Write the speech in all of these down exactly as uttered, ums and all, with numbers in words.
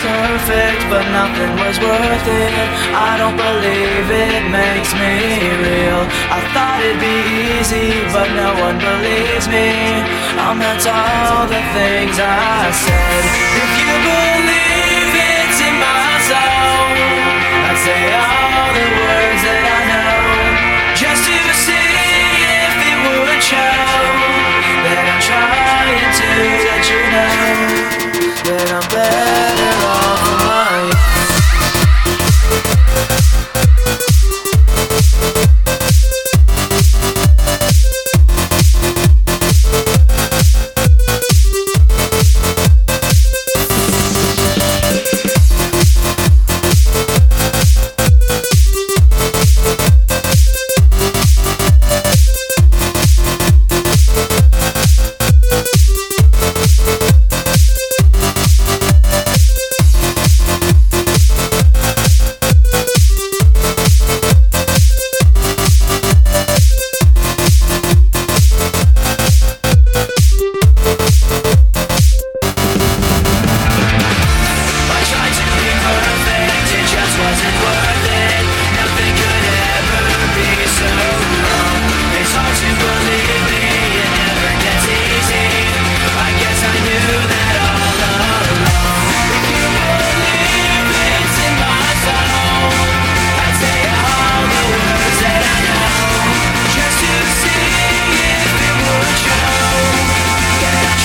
perfect, but nothing was worth it. I don't believe it makes me real. I thought it'd be easy, but no one believes me. I meant all the things I said. If you believe it's in my soul, I'd say all the words that I know, just to see if it would show that I'm trying to let you know that I'm better off on my own.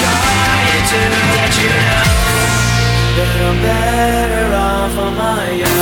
I'm better off on my own.